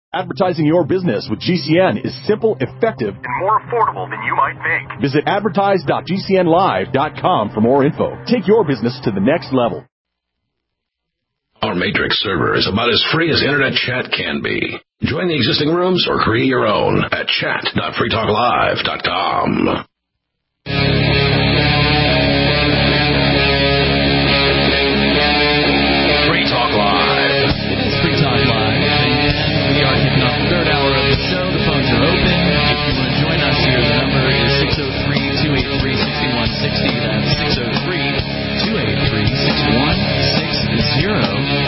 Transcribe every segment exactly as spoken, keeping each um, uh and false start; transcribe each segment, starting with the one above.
Advertising your business with G C N is simple, effective, and more affordable than you might think. Visit advertise dot g c n live dot com for more info. Take your business to the next level. Our Matrix server is about as free as internet chat can be. Join the existing rooms or create your own at chat dot free talk live dot com. Free Talk Live. It is Free Talk Live, and we are kicking off the third hour of the show. The phones are open. If you want to join us here, the number is six oh three, two eight three, six one six oh. That's six oh three, two eight three, six one six oh.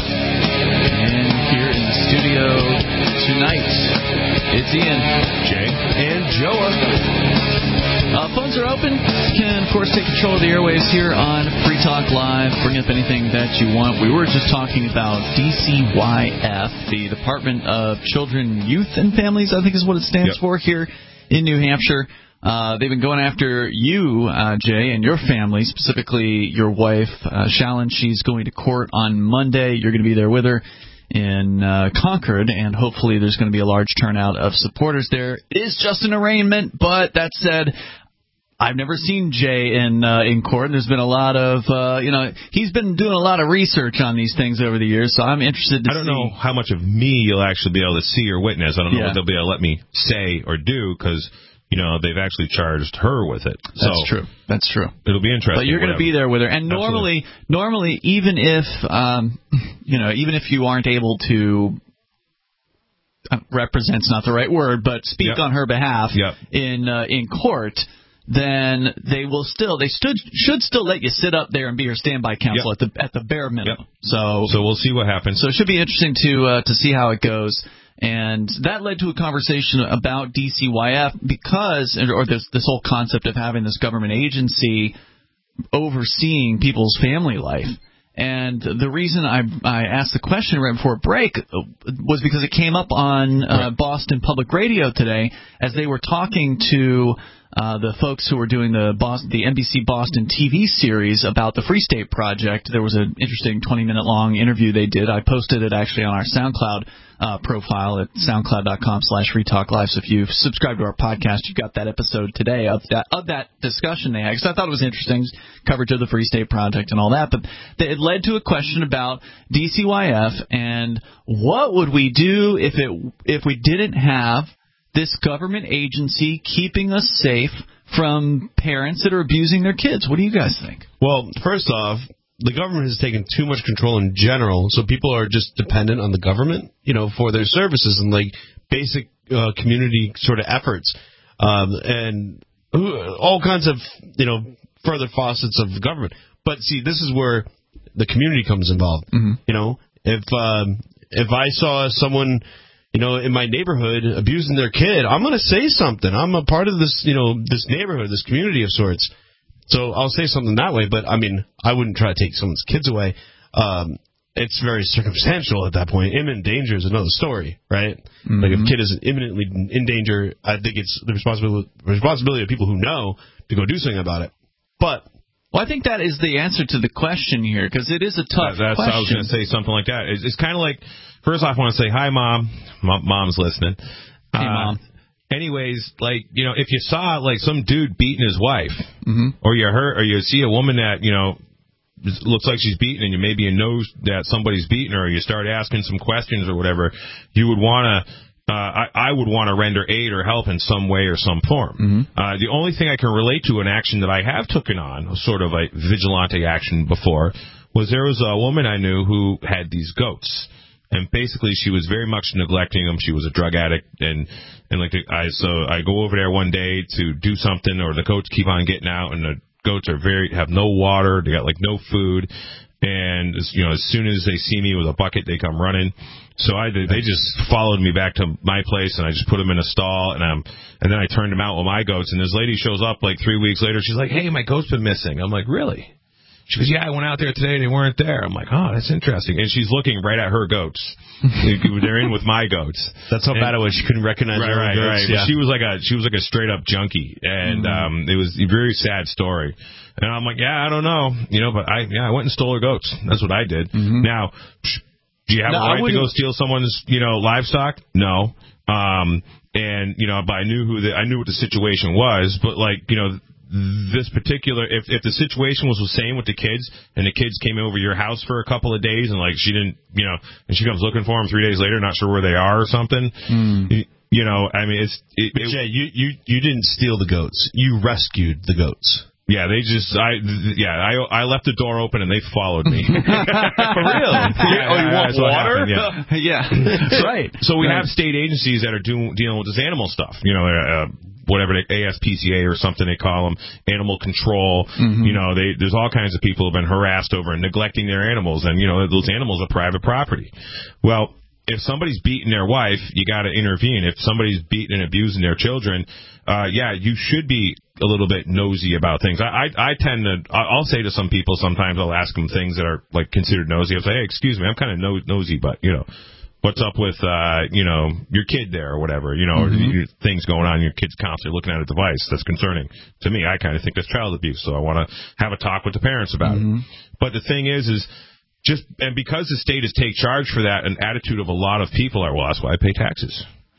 And here in the studio tonight, it's Ian, Jay, and Joa. Uh, phones are open. You can, of course, take control of the airwaves here on Free Talk Live. Bring up anything that you want. We were just talking about D C Y F, the Department of Children, Youth, and Families, I think is what it stands yep. for here in New Hampshire. Uh, they've been going after you, uh, Jay, and your family, specifically your wife, uh, Shallon. She's going to court on Monday. You're going to be there with her in uh, Concord, and hopefully there's going to be a large turnout of supporters there. It is just an arraignment, but that said, I've never seen Jay in uh, in court. There's been a lot of, uh, you know, he's been doing a lot of research on these things over the years, so I'm interested to see. I don't see. know how much of me you'll actually be able to see or witness. I don't know yeah. what they'll be able to let me say or do, because, you know, they've actually charged her with it. So That's true. That's true. It'll be interesting. But you're going to be there with her. And normally, Absolutely. normally, even if, um, you know, even if you aren't able to, uh, represent's not the right word, but speak yep. on her behalf yep. in uh, in court, then they will still, they stood, should still let you sit up there and be her standby counsel yep. at the at the bare minimum. Yep. So, so we'll see what happens. So it should be interesting to uh, to see how it goes. And that led to a conversation about D C Y F because, or this this whole concept of having this government agency overseeing people's family life. And the reason I I asked the question right before break was because it came up on uh, right. Boston Public Radio today as they were talking to uh, the folks who were doing the Boston, the N B C Boston T V series about the Free State Project. There was an interesting twenty-minute long interview they did. I posted it actually on our SoundCloud uh, profile at soundcloud dot com slash free talk live. So if you've subscribed to our podcast, you got that episode today of that of that discussion they had, because I thought it was interesting, coverage of the Free State Project and all that. But it led to a question about D C Y F and what would we do if it if we didn't have this government agency keeping us safe from parents that are abusing their kids. What do you guys think? Well, first off, the government has taken too much control in general, so people are just dependent on the government, you know, for their services and like basic uh, community sort of efforts, um, and all kinds of, you know, further facets of the government. But see, this is where the community comes involved. Mm-hmm. You know, if um, if I saw someone, you know, in my neighborhood abusing their kid, I'm going to say something. I'm a part of this, you know, this neighborhood, this community of sorts. So I'll say something that way. But, I mean, I wouldn't try to take someone's kids away. Um, it's very circumstantial at that point. Imminent danger is another story, right? Mm-hmm. Like, if a kid is imminently in danger, I think it's the responsibility, responsibility of people who know to go do something about it. But... Well, I think that is the answer to the question here, because it is a tough that, that's, question. I was going to say something like that. It's, it's kind of like, first off, I want to say, hi, Mom. M- Mom's listening. Hey, uh, Mom. Anyways, like, you know, if you saw, like, some dude beating his wife, mm-hmm. or you heard, or you see a woman that, you know, looks like she's beaten, and you maybe you know that somebody's beating her, or you start asking some questions or whatever, you would want to... Uh, I, I would want to render aid or help in some way or some form. Mm-hmm. Uh, the only thing I can relate to an action that I have taken on, sort of a vigilante action before, was there was a woman I knew who had these goats. And basically she was very much neglecting them. She was a drug addict. And, and like the, I so I go over there one day to do something, or the goats keep on getting out, and the goats are very have no water. They got like no food. And, you know, as soon as they see me with a bucket, they come running. So I did, they just followed me back to my place, and I just put them in a stall, and um, and then I turned them out with my goats. And this lady shows up like three weeks later. She's like, "Hey, my goat's been missing." I'm like, "Really?" She goes, "Yeah, I went out there today, and they weren't there." I'm like, "Oh, that's interesting." And she's looking right at her goats. They're in with my goats. That's how and, bad it was. She couldn't recognize right, her right, goats. right. Yeah. She was like a she was like a straight up junkie, and mm-hmm. um, it was a very sad story. And I'm like, "Yeah, I don't know, you know, but I yeah, I went and stole her goats. That's what I did." Mm-hmm. Now. Do you have No, a I right to wouldn't- go steal someone's, you know, livestock? No. Um, and you know, but I knew who the, I knew what the situation was. But like, you know, this particular, if if the situation was the same with the kids, and the kids came over your house for a couple of days, and like she didn't, you know, and she comes looking for them three days later, not sure where they are or something. Mm. You, you know, I mean, it's. It, But it, Jay, you, you you didn't steal the goats. You rescued the goats. Yeah, they just, I, yeah, I, I left the door open and they followed me. For real? Yeah, oh, you yeah, want that's what water? happened, yeah. Yeah. Right. So we right. have state agencies that are doing dealing with this animal stuff. You know, uh, whatever they, A S P C A or something they call them, animal control. Mm-hmm. You know, they there's all kinds of people who have been harassed over neglecting their animals, and you know those animals are private property. Well, if somebody's beating their wife, you got to intervene. If somebody's beating and abusing their children, uh, yeah, you should be a little bit nosy about things. I, I, I tend to, I'll say to some people sometimes, I'll ask them things that are like considered nosy. I'll say, hey, excuse me, I'm kind of no, nosy, but you know, what's up with, uh, you know, your kid there or whatever, you know, mm-hmm. or things going on, your kid's constantly looking at a device. That's concerning to me. I kind of think that's child abuse. So I want to have a talk with the parents about mm-hmm. it. But the thing is, is, Just and because the state has taken charge for that, an attitude of a lot of people are, well, that's why I pay taxes.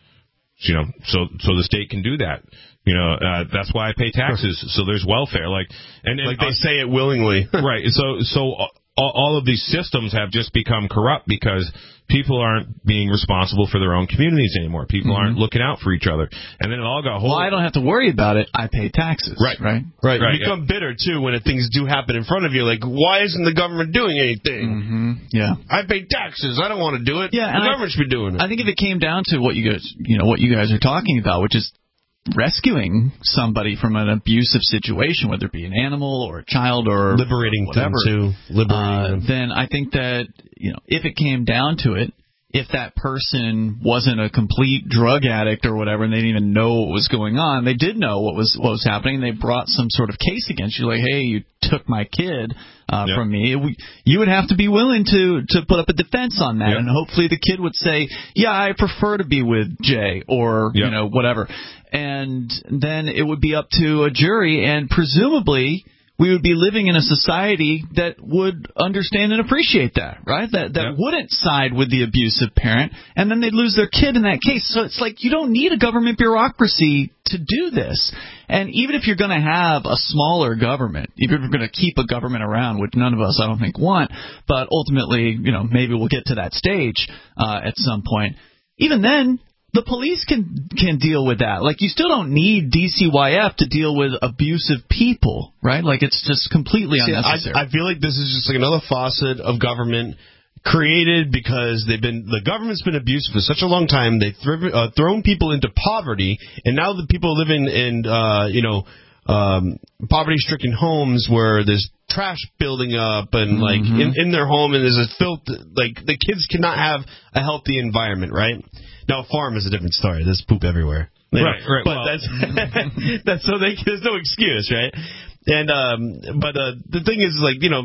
You know, so so the state can do that. You know, uh, that's why I pay taxes. So there's welfare, like and, and like they uh, say it willingly, right? So so all, all of these systems have just become corrupt because people aren't being responsible for their own communities anymore. People mm-hmm. aren't looking out for each other, and then it all got. Well, I don't have to worry about it. I pay taxes. Right, right, right. right You become yeah. bitter too when things do happen in front of you. Like, why isn't the government doing anything? Mm-hmm. Yeah, I pay taxes. I don't want to do it. Yeah, the government I, should be doing it. I think if it came down to what you guys, you know, what you guys are talking about, which is rescuing somebody from an abusive situation, whether it be an animal or a child or liberating whatever, them too, liberating uh, them. then I think that, you know, if it came down to it, if that person wasn't a complete drug addict or whatever, and they didn't even know what was going on, they did know what was what was happening, and they brought some sort of case against you, like, hey, you took my kid uh, yep. from me. We, you would have to be willing to to put up a defense on that, yep. and hopefully the kid would say, yeah, I prefer to be with Jay, or yep. you know, whatever. And then it would be up to a jury, and presumably we would be living in a society that would understand and appreciate that, right? That that yep. wouldn't side with the abusive parent, and then they'd lose their kid in that case. So it's like you don't need a government bureaucracy to do this. And even if you're going to have a smaller government, even if you're going to keep a government around, which none of us, I don't think, want, but ultimately, you know, maybe we'll get to that stage uh, at some point. Even then, the police can can deal with that. Like, you still don't need D C Y F to deal with abusive people, right? Like, it's just completely See, unnecessary. I, I feel like this is just like another faucet of government created because they've been the government's been abusive for such a long time. They've thri- uh, thrown people into poverty, and now the people living in uh, you know um, poverty-stricken homes where there's trash building up and like mm-hmm. in, in their home, and there's a filth. Like, the kids cannot have a healthy environment, right? Now, a farm is a different story. There's poop everywhere. You know? Right, right. But well. that's that's so they, there's no excuse, right? And um, but uh, the thing is, like, you know,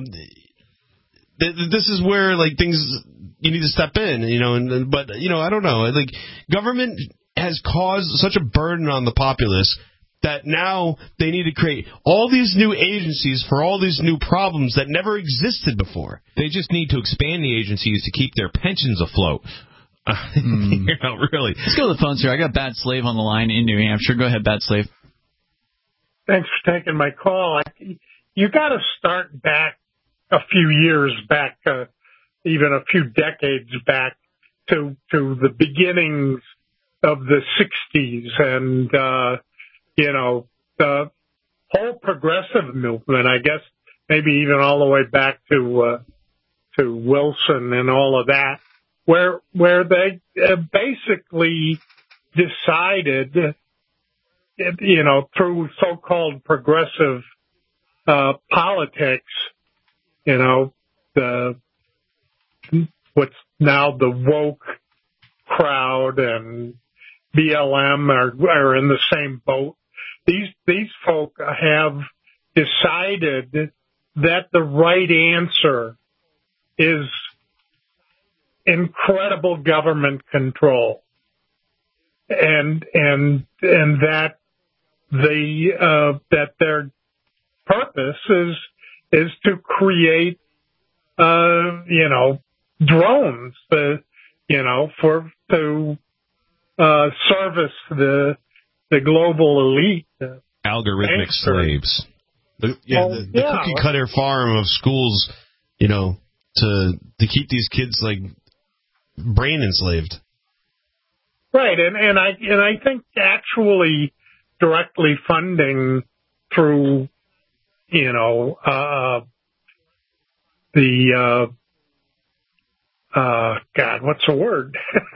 th- this is where like things you need to step in, you know. And but you know, I don't know. Like, government has caused such a burden on the populace that now they need to create all these new agencies for all these new problems that never existed before. They just need to expand the agencies to keep their pensions afloat. Uh, mm. You know, really. Let's go to the phones here. I got Bad Slave on the line in New Hampshire. Go ahead, Bad Slave. Thanks for taking my call. I, you got to start back a few years back, uh, even a few decades back, to to the beginnings of the sixties, and uh, you know, the whole progressive movement. I guess maybe even all the way back to uh, to Wilson and all of that. Where where they uh, basically decided, you know, through so-called progressive uh, politics, you know, the what's now the woke crowd and B L M are, are in the same boat. These these folk have decided that the right answer is incredible government control, and and and that the uh, that their purpose is is to create uh, you know drones, uh, you know, for to uh, service the the global elite. Uh, Algorithmic slaves. The, yeah, well, the, the yeah. cookie cutter farm of schools, you know, to to keep these kids like brain enslaved. Right, and and I and I think actually directly funding through, you know, uh, the uh, uh, God, what's the word?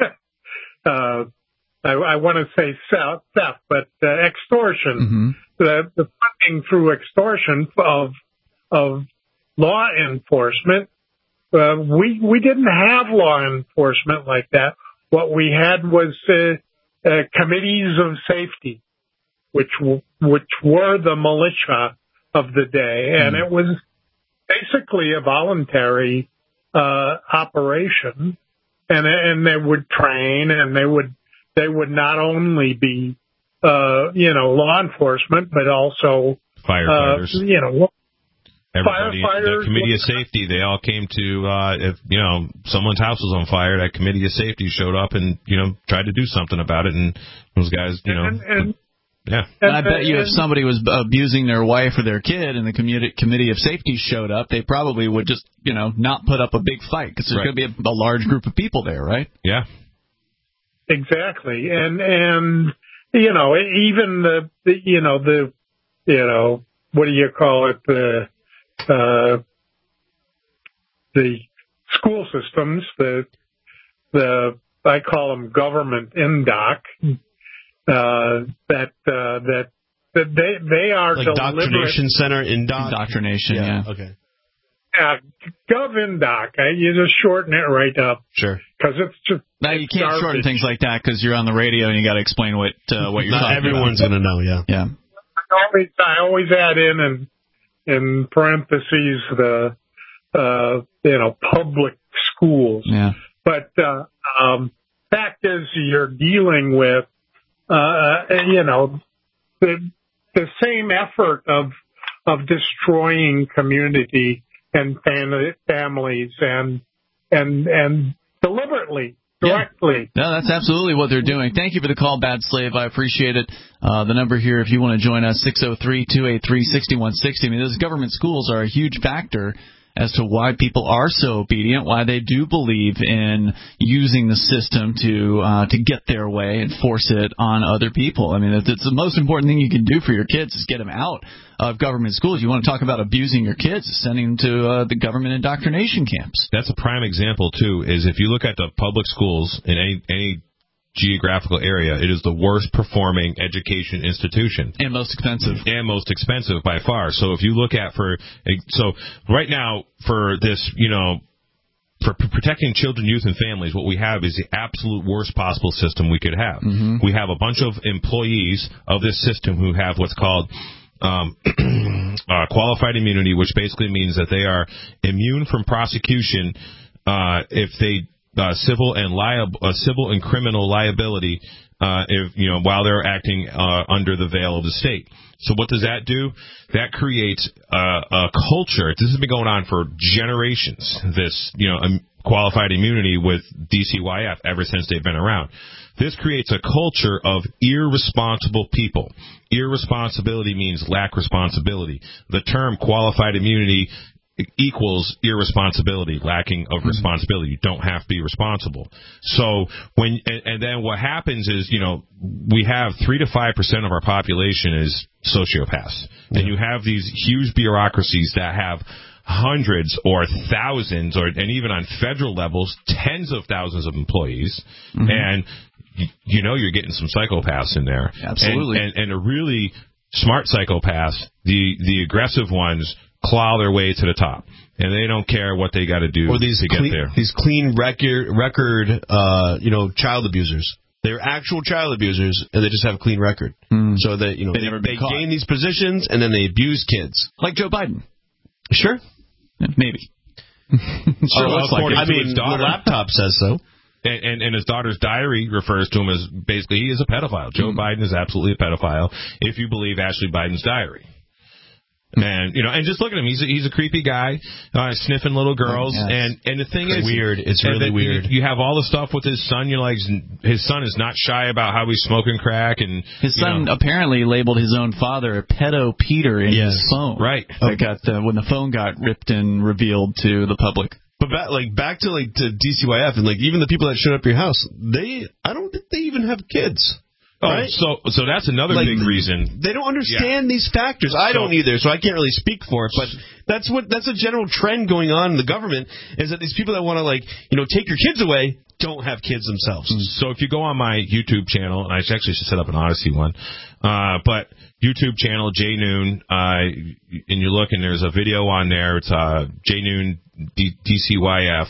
uh, I, I want to say theft, but uh, extortion. Mm-hmm. The, the funding through extortion of of law enforcement. Uh, we we didn't have law enforcement like that. What we had was uh, uh, committees of safety, which w- which were the militia of the day, and mm-hmm. it was basically a voluntary uh, operation. And and they would train, and they would they would not only be uh, you know law enforcement, but also firefighters. Uh, you know. Everybody, the committee of safety, they all came to, uh, if, you know, someone's house was on fire, that committee of safety showed up and, you know, tried to do something about it. And those guys, you know, and, and, yeah. And I bet you if somebody was abusing their wife or their kid and the community, committee of safety showed up, they probably would just, you know, not put up a big fight because there's right. going to be a, a large group of people there, right? Yeah. Exactly. And, and, you know, even the, the you know, the, you know, what do you call it? The, Uh, the school systems, the the I call them government indoc, uh, that uh, that that they they are like deliberate. Indoctrination Center indoc. Indoctrination, yeah. yeah. Okay. Yeah, GovIndoc. I, you just shorten it right up. Sure. Because it's just now you can't garbage. Shorten things like that because you're on the radio and you got to explain what uh, what you're Not talking everyone's about. going to know. Yeah. Yeah. I always I always add in and. in parentheses, the, uh, you know, public schools. Yeah. But, uh, um, fact is you're dealing with, uh, you know, the, the same effort of, of destroying community and fam- families and, and, and deliberately. Directly. Yeah. No, that's absolutely what they're doing. Thank you for the call, Bad Slave. I appreciate it. Uh, the number here, if you want to join us, six oh three, two eight three, six one six oh. I mean, those government schools are a huge factor as to why people are so obedient, why they do believe in using the system to uh, to get their way and force it on other people. I mean, it's, it's the most important thing you can do for your kids is get them out of government schools. You want to talk about abusing your kids, sending them to uh, the government indoctrination camps. That's a prime example, too, is if you look at the public schools in any any geographical area, it is the worst performing education institution. And most expensive. And most expensive by far. So if you look at for, so right now for this, you know, for protecting children, youth, and families, what we have is the absolute worst possible system we could have. Mm-hmm. We have a bunch of employees of this system who have what's called um, uh, qualified immunity, which basically means that they are immune from prosecution uh, if they Uh, civil and liable, uh, civil and criminal liability, uh, if you know, while they're acting uh, under the veil of the state. So what does that do? That creates uh, a culture. This has been going on for generations. This, you know, um, qualified immunity with D C Y F ever since they've been around. This creates a culture of irresponsible people. Irresponsibility means lack responsibility. The term qualified immunity equals irresponsibility, lacking of responsibility. You don't have to be responsible. So when and, and then what happens is, you know, we have three to five percent of our population is sociopaths, yeah. And you have these huge bureaucracies that have hundreds or thousands, or and even on federal levels, tens of thousands of employees, mm-hmm. and you know you're getting some psychopaths in there. Absolutely, and, and, and a really smart psychopaths, the the aggressive ones, claw their way to the top, and they don't care what they got to do or these to clean, get there. These clean record, record, uh, you know, child abusers. They're actual child abusers, and they just have a clean record. Mm. So that you know they, they, never they caught. gain these positions, and then they abuse kids, like Joe Biden. Sure, maybe. sure, oh, looks like I mean, the laptop says so. And, and, and his daughter's diary refers to him as basically he is a pedophile. Joe mm. Biden is absolutely a pedophile. If you believe Ashley Biden's diary. And you know, and just look at him. He's a, he's a creepy guy, uh, sniffing little girls. Yes. And and the thing it's is, weird. It's really then weird. You have all the stuff with his son. You're like, his son is not shy about how he's smoking crack, and his son know. apparently labeled his own father a pedo Peter in Yes. his phone. Right. That got uh, when the phone got ripped and revealed to the public. But back, like back to like to D C Y F and like even the people that showed up at your house, they I don't think they even have kids. Oh, right? so so that's another Like, big reason. They don't understand Yeah. these factors. I So- don't either, so I can't really speak for it. But that's what that's a general trend going on in the government is that these people that want to like you know take your kids away don't have kids themselves. So if you go on my YouTube channel, and I actually should set up an Odyssey one, uh, but YouTube channel J Noon, uh, and you look and there's a video on there. It's uh, J Noon D- DCYF,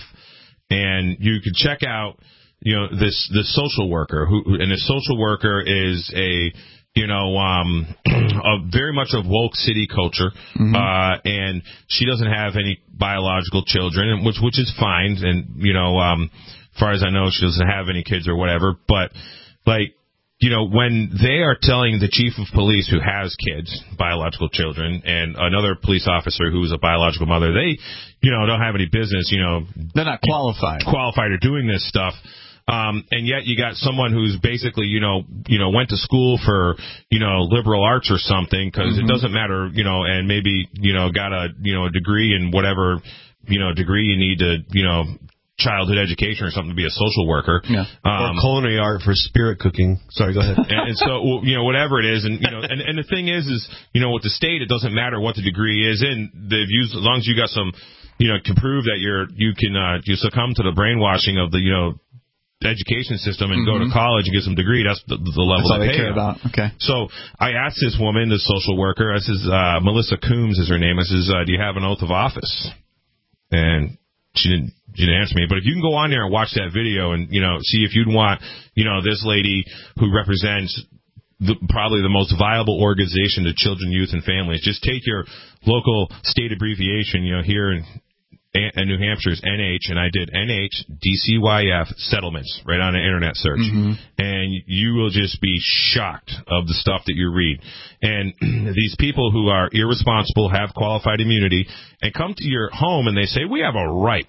and you can check out. You know, this this social worker who, and this social worker is a, you know, um, a very much of woke city culture, mm-hmm. uh, and she doesn't have any biological children, and which which is fine, and you know, um, as far as I know, she doesn't have any kids or whatever, but like. You know, when they are telling the chief of police who has kids, biological children, and another police officer who's a biological mother, they, you know, don't have any business, you know. They're not qualified. Qualified or doing this stuff. Um, and yet you got someone who's basically, you know, you know, went to school for, you know, liberal arts or something, because mm-hmm. it doesn't matter, you know, and maybe, you know, got a, you know, a degree in whatever, you know, degree you need to, you know, childhood education or something to be a social worker. Yeah. Um, or culinary art for spirit cooking. Sorry, go ahead. and, and so, you know, whatever it is. And, you know, and, and the thing is, is, you know, with the state, it doesn't matter what the degree is in. They've used, as long as you got some, you know, can prove that you're, you can, uh, you succumb to the brainwashing of the, you know, education system and mm-hmm. go to college and get some degree. That's the, the level that's all they, they pay care about. Okay. So I asked this woman, this social worker, this is, uh, Melissa Coombs is her name. I says, uh, do you have an oath of office? And she didn't, she didn't answer me. But if you can go on there and watch that video and, you know, see if you'd want, you know, this lady who represents the, probably the most viable organization to children, youth, and families, just take your local state abbreviation, you know, here in, in New Hampshire's N H, and I did N H D C Y F settlements right on an internet search. Mm-hmm. And you will just be shocked of the stuff that you read. And these people who are irresponsible, have qualified immunity, and come to your home and they say, we have a right.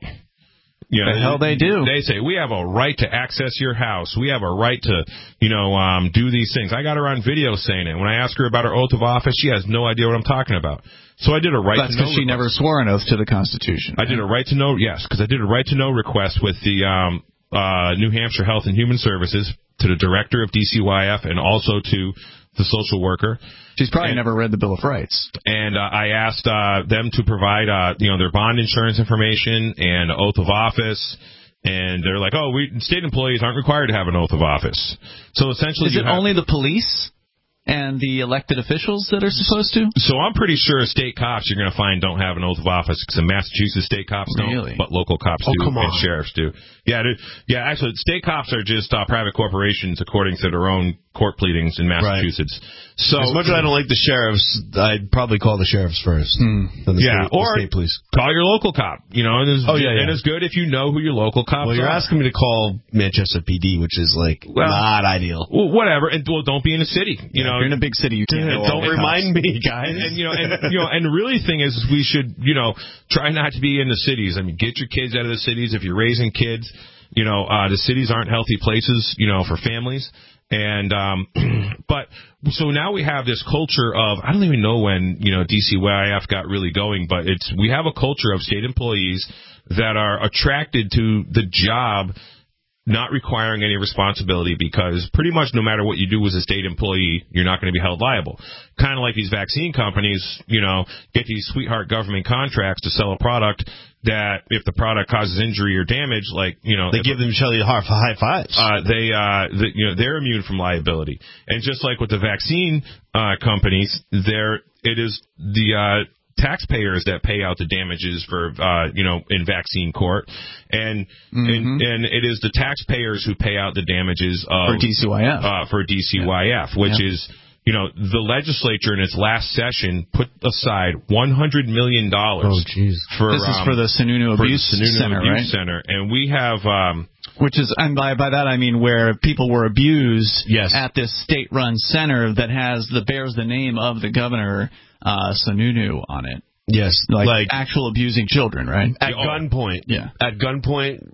You know, the hell they do. They say, we have a right to access your house. We have a right to, you know, um, do these things. I got her on video saying it. When I ask her about her oath of office, she has no idea what I'm talking about. So I did a right That's to know. That's because she never swore an oath to the Constitution. I did a right to know, yes, because I did a right to know request with the um, uh, New Hampshire Health and Human Services to the director of D C Y F and also to the social worker. She's probably and, never read the Bill of Rights. And uh, I asked uh, them to provide, uh, you know, their bond insurance information and oath of office. And they're like, oh, we state employees aren't required to have an oath of office. So essentially, is it have, only the police and the elected officials that are supposed to? So I'm pretty sure state cops you're going to find don't have an oath of office, because the Massachusetts state cops don't, really? But local cops oh, do come and on. sheriffs do. Yeah, dude, yeah. Actually, state cops are just uh, private corporations according to their own court pleadings in Massachusetts. Right. So as much as I don't like the sheriffs, I'd probably call the sheriffs first. Hmm. Than the yeah, state, or the state police. Call your local cop. You know, and it's, oh yeah, yeah, and it's good if you know who your local cops well, you're are. asking me to call Manchester P D, which is like well, not ideal. Well, whatever. And well, don't be in a city. You yeah, know, if you're in a big city, you can't. Don't remind cops. me, guys. And, and you know, and you know, and the really thing is, is, we should, you know, try not to be in the cities. I mean, get your kids out of the cities if you're raising kids. You know, uh, the cities aren't healthy places, you know, for families. And, um, but, so now we have this culture of, I don't even know when, you know, D C Y F got really going, but it's, we have a culture of state employees that are attracted to the job, not requiring any responsibility, because pretty much no matter what you do as a state employee, you're not going to be held liable. Kind of like these vaccine companies, you know, get these sweetheart government contracts to sell a product that if the product causes injury or damage, like, you know, they give them each other high fives. Uh, they, uh, the, you know, they're immune from liability. And just like with the vaccine uh, companies, there it is the uh, taxpayers that pay out the damages for, uh, you know, in vaccine court, and mm-hmm. and and it is the taxpayers who pay out the damages of, for D C Y F uh, for D C Y F, yeah. which yeah. is. You know, the legislature in its last session put aside one hundred million dollars oh, geez. for this is um, for the Sununu Abuse Sununu Center, Abuse right? Center, and we have um, Which is, and by by that I mean where people were abused yes. at this state-run center that has the bears the name of the governor, uh, Sununu, on it. Yes, like, like actual abusing children, right? At oh. gunpoint. Yeah. At gunpoint.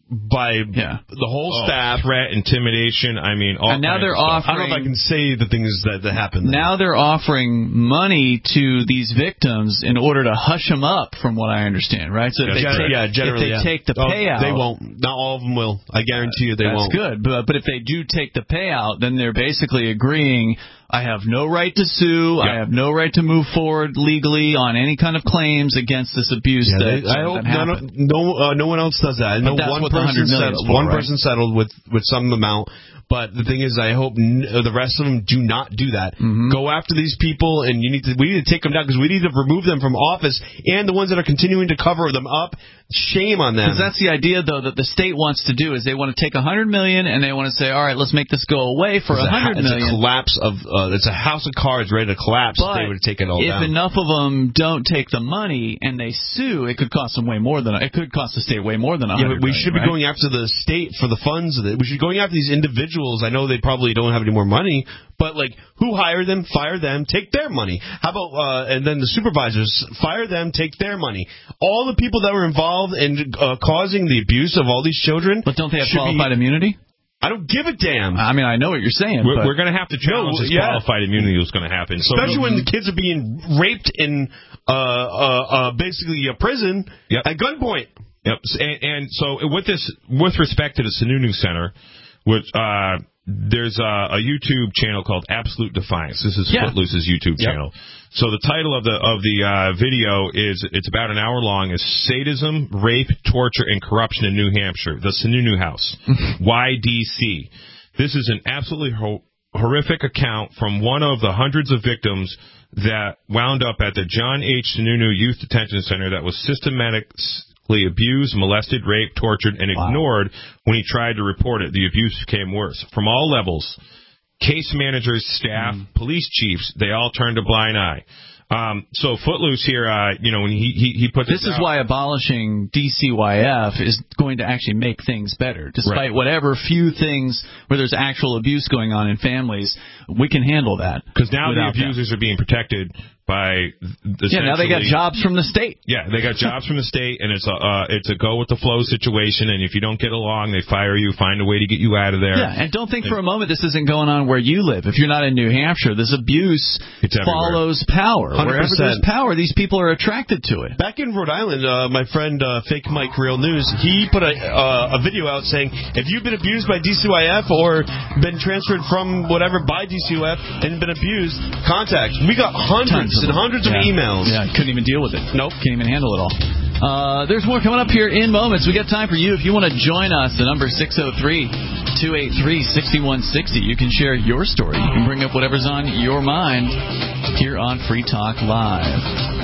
By yeah. the whole oh, staff, threat, intimidation. I mean, all and now they're offering. I don't know if I can say the things that, that happened. There. Now they're offering money to these victims in order to hush them up, from what I understand, right? So if yeah, they generally, take, yeah, generally, if they yeah. take the oh, payout, they won't. Not all of them will. I guarantee you, they that's won't. That's good, but but if they do take the payout, then they're basically agreeing. I have no right to sue. Yep. I have no right to move forward legally on any kind of claims against this abuse. Yeah, that, they, I hope that no no, uh, no one else does that. I know but that's one what the person settled, for, one right? person settled with with some amount. But the thing is, I hope n- the rest of them do not do that. Mm-hmm. Go after these people, and you need to. We need to take them down because we need to remove them from office. And the ones that are continuing to cover them up, shame on them. Because that's the idea, though, that the state wants to do is they want to take a hundred million and they want to say, all right, let's make this go away for a hundred million. It's a collapse of. Uh, it's a house of cards ready to collapse. But if they would take it all if down. enough of them don't take the money and they sue, it could cost them way more than it could cost the state way more than a yeah, hundred. But we should right? be going after the state for the funds. We should be going after these individuals. I know they probably. Don't have any more money, but like who hired them, fire them, take their money. How about uh, and then the supervisors, fire them, take their money. All the people that were involved in uh, causing the abuse of all these children. But don't they have qualified be, immunity? I don't give a damn. I mean, I know what you're saying. We're, but we're going to have to challenge no, this yeah. qualified immunity was going to happen. So Especially when the kids are being raped in uh, uh, uh, basically a prison yep. at gunpoint. Yep. And, and so with this, with respect to the Sununu Center, which. Uh, There's a, a YouTube channel called Absolute Defiance. This is yeah. Footloose's YouTube yep. channel. So the title of the of the uh, video is it's about an hour long. Is Sadism, Rape, Torture, and Corruption in New Hampshire, the Sununu House, Y D C. This is an absolutely ho- horrific account from one of the hundreds of victims that wound up at the John H. Sununu Youth Detention Center that was systematic. Abused, molested, raped, tortured, and ignored wow. when he tried to report it. The abuse became worse. From all levels, case managers, staff, mm. police chiefs, they all turned a blind eye. Um, so Footloose here, uh, you know, when he he, he put this, this is out, why abolishing D C Y F is going to actually make things better, despite right. whatever few things where there's actual abuse going on in families. We can handle that because now the abusers that. are being protected by yeah. Now they got jobs from the state. Yeah, they got jobs from the state, and it's a uh, it's a go with the flow situation. And if you don't get along, they fire you, find a way to get you out of there. Yeah, and don't think and, for a moment this isn't going on where you live. If you're not in New Hampshire, this abuse follows power. one hundred percent. Wherever there's power, these people are attracted to it. Back in Rhode Island, uh, my friend uh, Fake Mike Real News, he put a uh, a video out saying if you've been abused by D C Y F or been transferred from whatever by D C Y F and been abused, contact. We got hundreds. And hundreds yeah. of emails. Yeah, couldn't even deal with it. Nope. Can't even handle it all. Uh, there's more coming up here in moments. We got time for you. If you want to join us, the number is six oh three, two eight three, six one six oh. You can share your story. You can bring up whatever's on your mind here on Free Talk Live.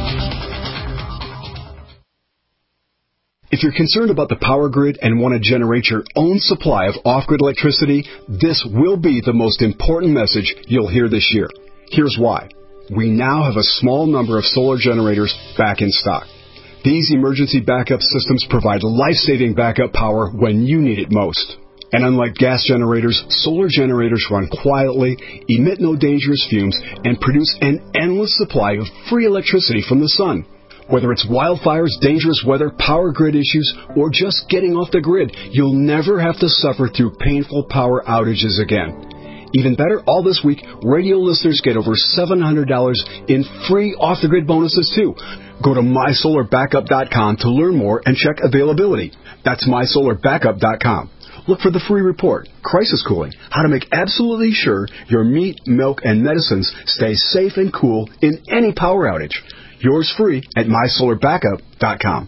If you're concerned about the power grid and want to generate your own supply of off-grid electricity, this will be the most important message you'll hear this year. Here's why. We now have a small number of solar generators back in stock. These emergency backup systems provide life-saving backup power when you need it most. And unlike gas generators, solar generators run quietly, emit no dangerous fumes, and produce an endless supply of free electricity from the sun. Whether it's wildfires, dangerous weather, power grid issues, or just getting off the grid, you'll never have to suffer through painful power outages again. Even better, all this week, radio listeners get over seven hundred dollars in free off-the-grid bonuses, too. Go to my solar backup dot com to learn more and check availability. That's my solar backup dot com. Look for the free report, Crisis Cooling, how to make absolutely sure your meat, milk, and medicines stay safe and cool in any power outage. Yours free at my solar backup dot com.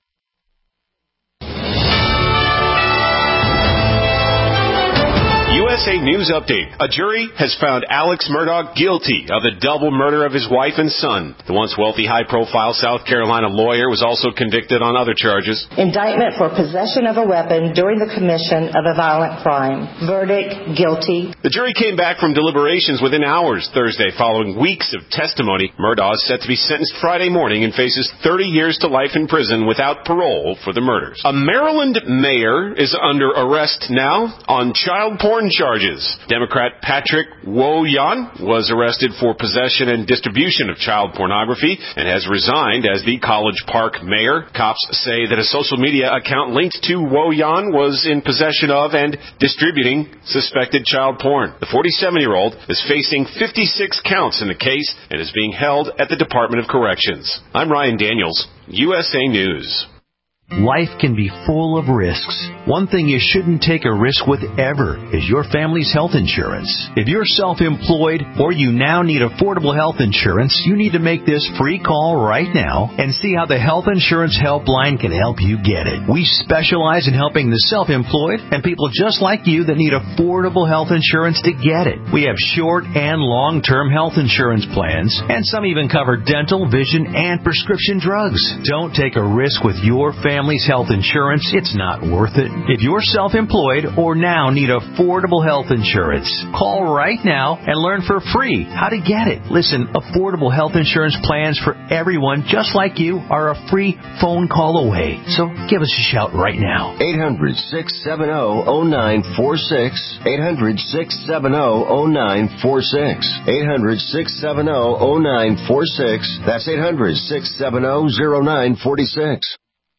U S S A News Update. A jury has found Alex Murdaugh guilty of the double murder of his wife and son. The once wealthy, high-profile South Carolina lawyer was also convicted on other charges. Indictment for possession of a weapon during the commission of a violent crime. Verdict, guilty. The jury came back from deliberations within hours Thursday following weeks of testimony. Murdaugh is set to be sentenced Friday morning and faces thirty years to life in prison without parole for the murders. A Maryland mayor is under arrest now on child porn charges. Democrat Patrick Woyan was arrested for possession and distribution of child pornography and has resigned as the College Park mayor. Cops say that a social media account linked to Woyan was in possession of and distributing suspected child porn. The forty-seven-year-old is facing fifty-six counts in the case and is being held at the Department of Corrections. I'm Ryan Daniels, U S A News. Life can be full of risks. One thing you shouldn't take a risk with ever is your family's health insurance. If you're self-employed or you now need affordable health insurance, you need to make this free call right now and see how the Health Insurance Helpline can help you get it. We specialize in helping the self-employed and people just like you that need affordable health insurance to get it. We have short and long-term health insurance plans, and some even cover dental, vision, and prescription drugs. Don't take a risk with your family. Family's health insurance, it's not worth it. If you're self-employed or now need affordable health insurance, call right now and learn for free how to get it. Listen, affordable health insurance plans for everyone just like you are a free phone call away. So give us a shout right now. eight hundred, six seven zero, zero nine four six. eight hundred, six seven zero, zero nine four six. eight hundred, six seven zero, zero nine four six. That's eight hundred, six seven zero, zero nine four six.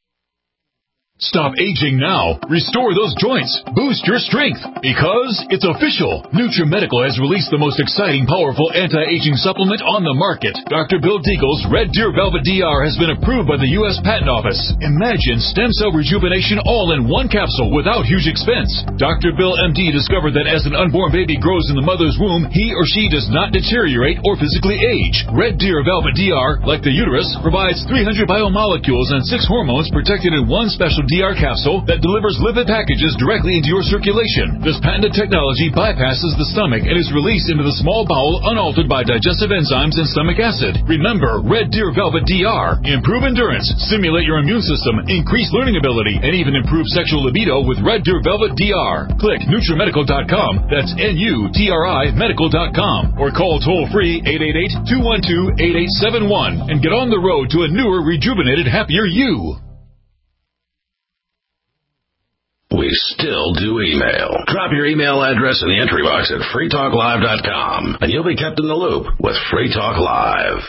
Stop aging now. Restore those joints. Boost your strength. Because it's official. NutriMedical has released the most exciting, powerful anti-aging supplement on the market. Doctor Bill Deagle's Red Deer Velvet D R has been approved by the U S Patent Office. Imagine stem cell rejuvenation all in one capsule without huge expense. Doctor Bill M D discovered that as an unborn baby grows in the mother's womb, he or she does not deteriorate or physically age. Red Deer Velvet D R, like the uterus, provides three hundred biomolecules and six hormones protected in one special D R capsule that delivers lipid packages directly into your circulation. This patented technology bypasses the stomach and is released into the small bowel unaltered by digestive enzymes and stomach acid. Remember, Red Deer Velvet D R. Improve endurance, stimulate your immune system, increase learning ability, and even improve sexual libido with Red Deer Velvet D R. Click NutriMedical dot com. That's N U T R I medical dot com. Or call toll-free eight eight eight, two one two, eight eight seven one and get on the road to a newer, rejuvenated, happier you. We still do email. Drop your email address in the entry box at free talk live dot com, and you'll be kept in the loop with Free Talk Live.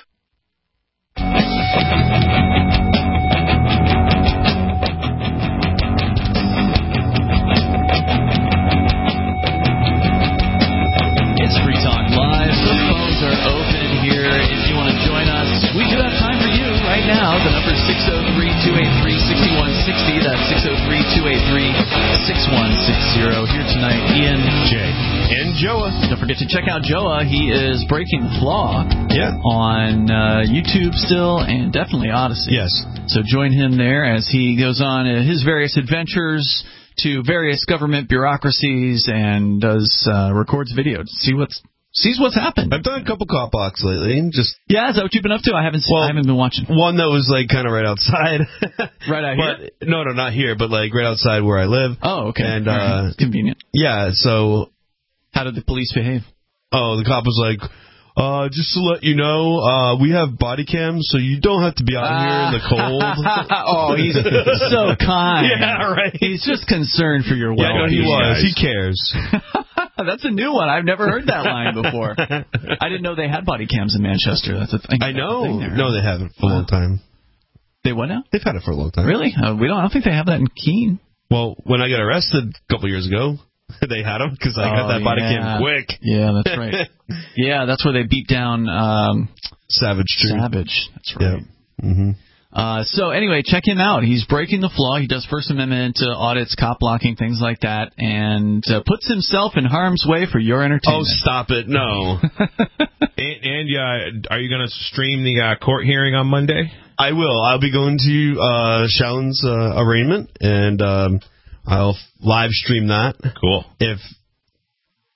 It's Free Talk Live. The phones are open here. If you want to join us, we do have time for you right now. The number is six oh three, two eight three, six one six oh. That's six oh three, two eight three, six one six oh. Here tonight, Ian, Jay, and Joa. Don't forget to check out Joa. He is breaking the law yeah. on uh, YouTube still and definitely Odyssey. Yes. So join him there as he goes on uh, his various adventures to various government bureaucracies and does uh, records video to see what's sees what's happened. I've done a couple cop blocks lately. Just yeah, is that what you've been up to? I haven't seen, well, I haven't been watching. One that was like kind of right outside. Right out but, here? No, no, not here, but like right outside where I live. Oh, okay. And right. uh, convenient. Yeah. So, how did the police behave? Oh, the cop was like, Uh, just to let you know, uh, we have body cams, so you don't have to be out uh, here in the cold. Oh, he's so kind. Yeah, right. He's just concerned for your well-being. Yeah, no, he was. Guys. He cares. That's a new one. I've never heard that line before. I didn't know they had body cams in Manchester. That's a thing. I know. Thing there. No, they haven't for wow. a long time. They what now? They've had it for a long time. Really? Uh, we don't. I don't think they have that in Keene. Well, when I got arrested a couple years ago, they had them because I got oh, that body yeah. cam quick. Yeah, that's right. Yeah, that's where they beat down um, Savage. True. Savage. That's right. Yeah. Mm-hmm. Uh, so anyway, check him out. He's breaking the law. He does First Amendment uh, audits, cop blocking, things like that, and uh, puts himself in harm's way for your entertainment. Oh, stop it. No. and, and uh, are you going to stream the uh, court hearing on Monday? I will. I'll be going to uh, Shallon's uh, arraignment, and um, I'll live stream that. Cool. If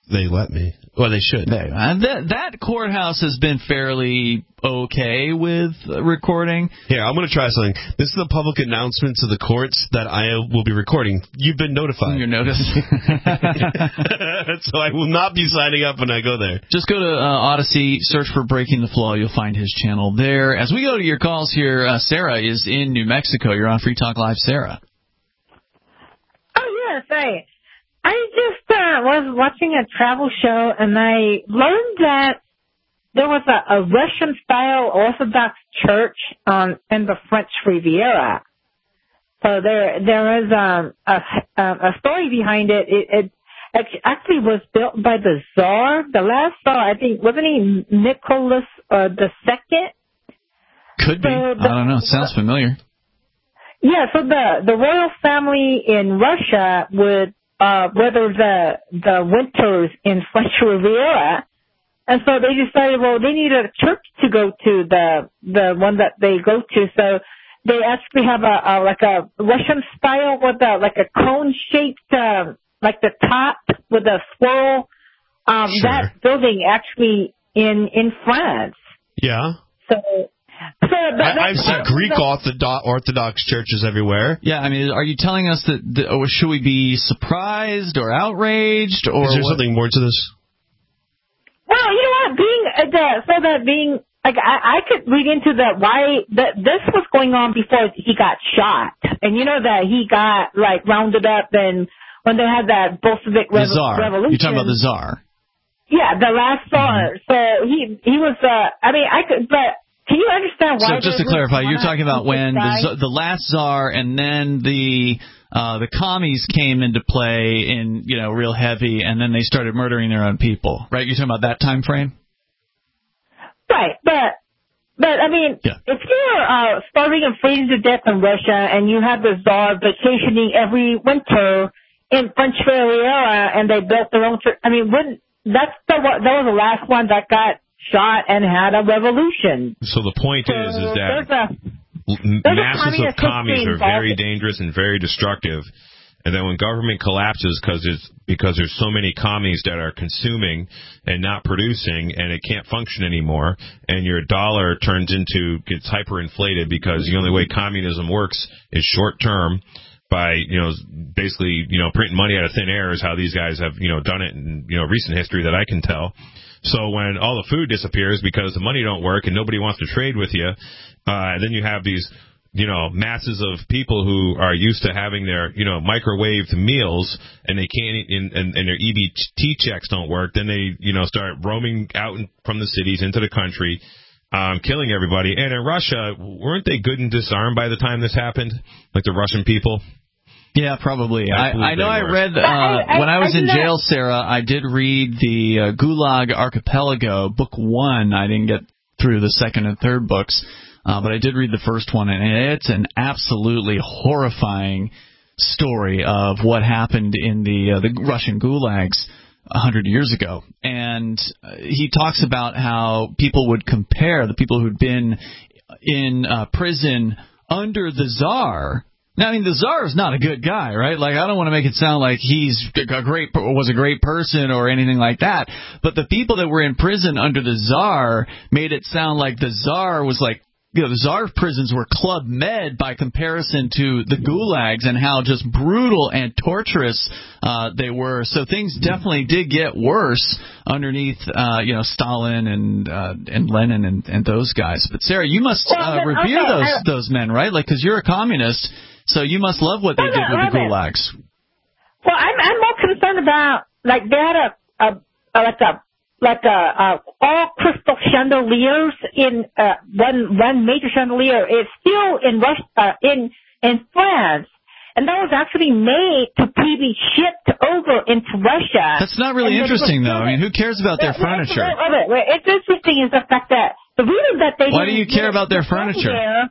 they let me. Well, they should. They, uh, that, that courthouse has been fairly okay with recording. Here, I'm going to try something. This is the public announcement to the courts that I will be recording. You've been notified. You're noticed. So I will not be signing up when I go there. Just go to uh, Odyssey, search for Breaking the Flaw. You'll find his channel there. As we go to your calls here, uh, Sarah is in New Mexico. You're on Free Talk Live, Sarah. Oh, yes, I... I just uh, was watching a travel show, and I learned that there was a, a Russian-style Orthodox church um, in the French Riviera. So there, there is um, a, a story behind it. It, it actually was built by the Tsar, the last Tsar. I think wasn't he Nicholas uh, the Second? Could be. So the, I don't know. It sounds familiar. Yeah. So the the royal family in Russia would. Uh, whether the the winters in French Riviera, and so they decided, well, they needed a church to go to, the the one that they go to, so they actually have a, a like a Russian style with a like a cone shaped, uh, like the top with a swirl. Um, sure. That building actually in in France. Yeah. So. So, I, I've seen Greek Orthodox, Orthodox churches everywhere. Yeah, I mean, are you telling us that, that or should we be surprised or outraged? Or is there what? something more to this? Well, you know what? Being uh, the, so that being like I, I could read into that why that this was going on before he got shot, and you know that he got like rounded up, and when they had that Bolshevik rev- the Tsar. revolution. You're talking about the Tsar. Yeah, the last Tsar. Mm-hmm. So he he was. Uh, I mean, I could, but. Can you understand why? So just to clarify, you're talking about when the, the last Tsar and then the uh, the commies came into play in, you know, real heavy, and then they started murdering their own people, right? You're talking about that time frame? Right, but but I mean, yeah. If you're uh, starving and freezing to death in Russia, and you have the Tsar vacationing every winter in French Riviera, and they built their own church, I mean, wouldn't that's the that was the last one that got shot and had a revolution. So the point so is, is that a, masses of commies are very dangerous and very destructive. And then when government collapses because it's because there's so many commies that are consuming and not producing, and it can't function anymore, and your dollar turns into gets hyperinflated because the only way communism works is short term. By, you know, basically, you know, printing money out of thin air is how these guys have, you know, done it in, you know, recent history that I can tell. So when all the food disappears because the money don't work and nobody wants to trade with you, uh, then you have these, you know, masses of people who are used to having their, you know, microwaved meals, and they can't, and, and, and their E B T checks don't work. Then they, you know, start roaming out from the cities into the country, um, killing everybody. And in Russia, weren't they good and disarmed by the time this happened? Like the Russian people? Yeah, probably. I, I know I read, uh, I, I, when I was I in jail, Sarah, I did read the uh, Gulag Archipelago, book one. I didn't get through the second and third books, uh, but I did read the first one, and it's an absolutely horrifying story of what happened in the, uh, the Russian gulags a hundred years ago. And uh, he talks about how people would compare the people who'd been in uh, prison under the Tsar. Now, I mean, the Tsar is not a good guy, right? Like, I don't want to make it sound like he's a great, was a great person or anything like that. But the people that were in prison under the Tsar made it sound like the Tsar was like, you know, the Tsar prisons were Club Med by comparison to the gulags, and how just brutal and torturous uh, they were. So things definitely did get worse underneath, uh, you know, Stalin and uh, and Lenin and, and those guys. But Sarah, you must uh, revere okay, those I, those men, right? Like, because you're a communist. So you must love what they did with the gulags. Well, I'm I'm more concerned about, like, they had a, a, a like a like a, a all crystal chandeliers in uh, one one major chandelier is still in Russia, uh, in in France, and that was actually made to be shipped over into Russia. That's not really interesting, though. I mean, who cares about their furniture? Wait, wait, wait. It's interesting is the fact that the reason that they why do you care about their furniture? There,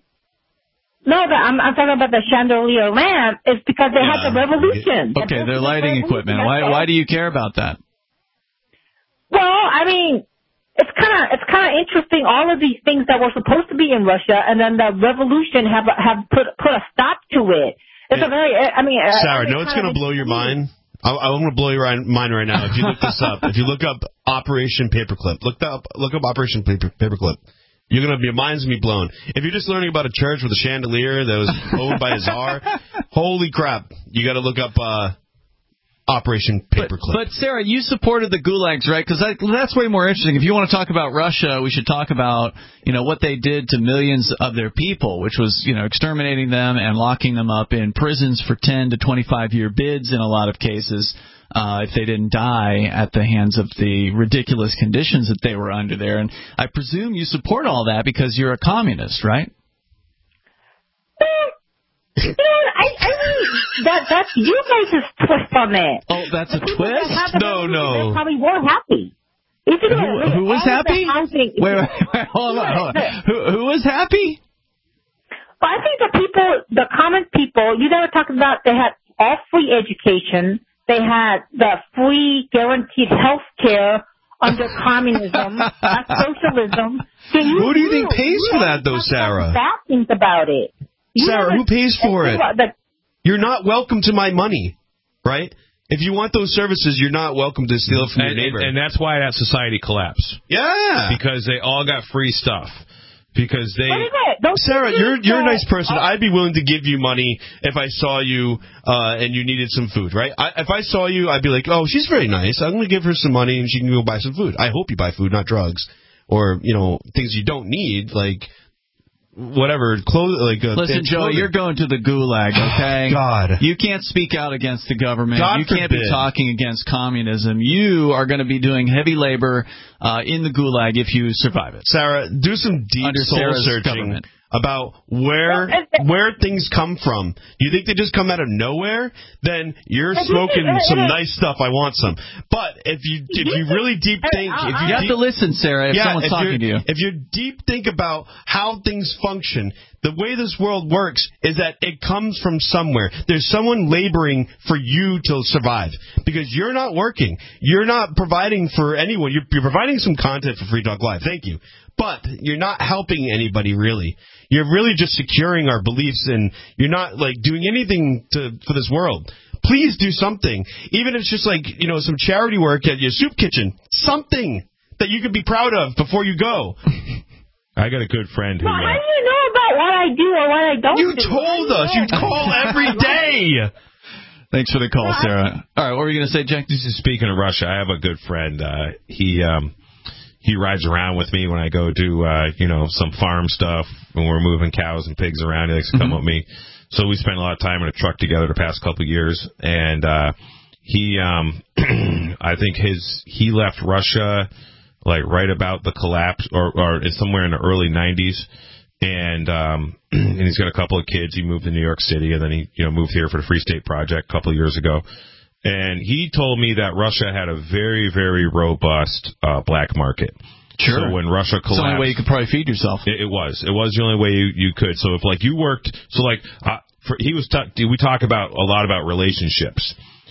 No, but I'm, I'm talking about the chandelier lamp is because they yeah. had the revolution. Okay, their lighting equipment. Why why do you care about that? Well, I mean, it's kind of it's kind of interesting. All of these things that were supposed to be in Russia, and then the revolution have have put put a stop to it. It's yeah. a very, I mean, Sarah, I mean, know what's going to blow your mind? I, I'm going to blow your mind right now. If you look this up, if you look up Operation Paperclip, look up look up Operation Paper, Paperclip. You're gonna be your mind's gonna be blown. If you're just learning about a church with a chandelier that was owned by a czar, holy crap! You got to look up uh, Operation Paperclip. But, but Sarah, you supported the gulags, right? Because that, that's way more interesting. If you want to talk about Russia, we should talk about you know what they did to millions of their people, which was you know exterminating them and locking them up in prisons for ten to twenty-five year bids in a lot of cases. Uh, if they didn't die at the hands of the ridiculous conditions that they were under there. And I presume you support all that because you're a communist, right? You know, I, I mean, that, that's you guys' twist on it. Oh, that's a twist? No, no. They're probably more happy. If you who, who was happy? Housing, wait, wait, wait, hold on, hold on. Who, who was happy? Well, I think the people, the common people, you never talked about they had all free education. They had the free guaranteed health care under communism, not socialism. So you who do you think knew, pays you for that, though, Sarah? Bad things about it. You Sarah, who pays for it? The, you're not welcome to my money, right? If you want those services, you're not welcome to steal it from and, your neighbor. And, and that's why that society collapsed. Yeah. Because they all got free stuff. Because they, Sarah, you're you're a nice person. I'd be willing to give you money if I saw you uh, and you needed some food, right? I, if I saw you, I'd be like, oh, she's very nice. I'm going to give her some money and she can go buy some food. I hope you buy food, not drugs, or you know things you don't need, like whatever clothes. Like uh, listen, Joe, you're going to the gulag, okay? God, you can't speak out against the government. God you can't forbid. be talking against communism. You are going to be doing heavy labor uh, in the gulag if you survive it. Sarah, do some deep Under soul Sarah's searching government. about where where things come from. You think they just come out of nowhere? Then you're smoking some nice stuff. I want some. But if you if you really deep think, if you, you have deep, to listen, Sarah. If yeah, someone's if talking to you, if you deep think about how things function, the way this world works is that it comes from somewhere. There's someone laboring for you to survive because you're not working. You're not providing for anyone. You're, you're providing some content for Free Talk Live. Thank you. But you're not helping anybody, really. You're really just securing our beliefs, and you're not, like, doing anything to for this world. Please do something. Even if it's just, like, you know, some charity work at your soup kitchen. Something that you could be proud of before you go. I got a good friend who... Well, how do you know about what I do or what I don't you do? You told us. You call every day. Thanks for the call, Sarah. All right, what were you going to say, Jack? This is speaking of Russia. I have a good friend. Uh, he... um. He rides around with me when I go do, uh, you know, some farm stuff when we're moving cows and pigs around. He likes to come mm-hmm. with me. So we spent a lot of time in a truck together the past couple of years. And uh, he, um, I think his he left Russia like right about the collapse or, or somewhere in the early nineties. And um, and he's got a couple of kids. He moved to New York City, and then he, you know, moved here for the Free State Project a couple of years ago. And he told me that Russia had a very, very robust uh, black market. Sure. So when Russia collapsed, it's the only way you could probably feed yourself. It, it was. It was the only way you, you could. So if like you worked, so like uh, for, he was. T- we talk about a lot about relationships,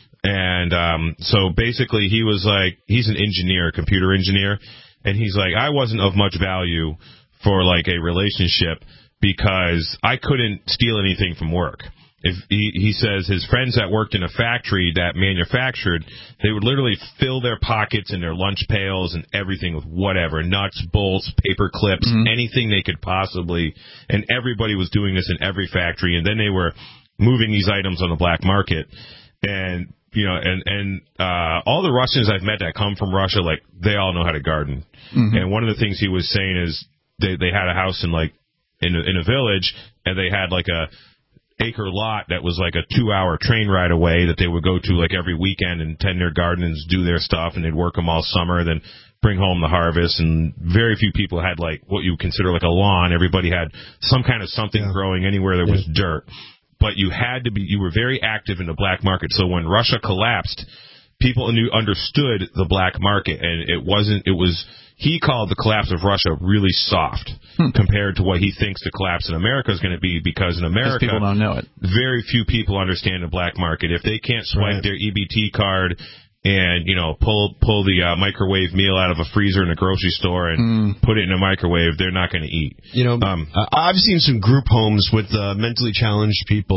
and um, so basically he was like he's an engineer, computer engineer, and he's like I wasn't of much value for like a relationship because I couldn't steal anything from work. If he, he says his friends that worked in a factory that manufactured, they would literally fill their pockets and their lunch pails and everything with whatever, nuts, bolts, paper clips, mm-hmm. anything they could possibly. And everybody was doing this in every factory. And then they were moving these items on the black market. And, you know, and, and uh, all the Russians I've met that come from Russia, like, they all know how to garden. Mm-hmm. And one of the things he was saying is they, they had a house in, like, in a, in a village, and they had, like, a acre lot that was like a two-hour train ride away that they would go to like every weekend and tend their gardens, do their stuff, and they'd work them all summer, then bring home the harvest. And very few people had like what you would consider like a lawn. Everybody had some kind of something yeah. growing anywhere there was yeah. dirt. But you had to be, you were very active in the black market. So when Russia collapsed, people knew, understood the black market, and it wasn't, it was, he called the collapse of Russia really soft hmm. compared to what he thinks the collapse in America is going to be, because in America, people don't know it. Very few people understand the black market. If they can't swipe right. their E B T card and, you know, pull pull the uh, microwave meal out of a freezer in a grocery store and mm. put it in a microwave, they're not going to eat. You know, um, I've seen some group homes with uh, mentally challenged people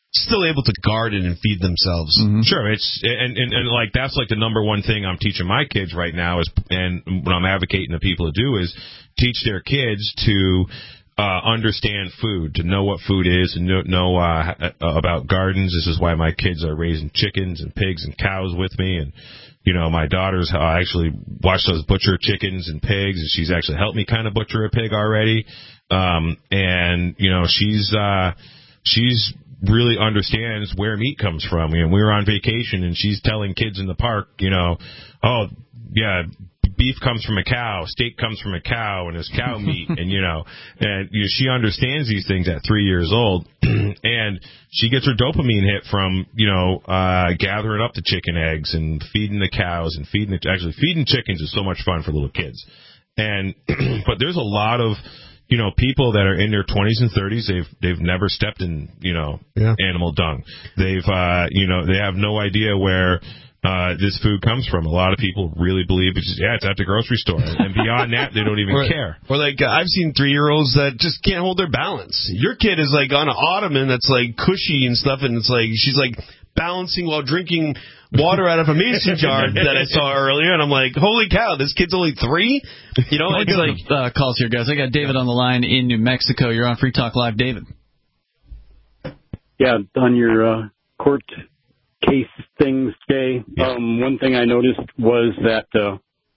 still able to garden and feed themselves. Mm-hmm. Sure, it's and, and and like that's like the number one thing I'm teaching my kids right now is, and what I'm advocating to people to do is teach their kids to uh, understand food, to know what food is, and know, know uh, about gardens. This is why my kids are raising chickens and pigs and cows with me, and you know my daughter's uh, actually watched us butcher chickens and pigs, and she's actually helped me kind of butcher a pig already. Um, and you know she's uh, she's really understands where meat comes from. You know, we were on vacation and she's telling kids in the park, you know, oh yeah, beef comes from a cow, steak comes from a cow, and it's cow meat, and you know, and you know, she understands these things at three years old, and she gets her dopamine hit from you know uh, gathering up the chicken eggs and feeding the cows and feeding the, actually feeding chickens is so much fun for little kids, and but there's a lot of you know, people that are in their twenties and thirties, they've they've never stepped in, you know, yeah. animal dung. They've, uh, you know, they have no idea where uh, this food comes from. A lot of people really believe it's just, yeah, it's at the grocery store, and beyond that, they don't even or, care. Or like uh, I've seen three-year-olds that just can't hold their balance. Your kid is like on an ottoman that's like cushy and stuff, and it's like she's like balancing while drinking water out of a mason jar that I saw earlier, and I'm like, holy cow, this kid's only three? You know, it's like uh, calls here, guys. I got David on the line in New Mexico. You're on Free Talk Live, David. Yeah, on your uh, court case things today, um, one thing I noticed was that uh,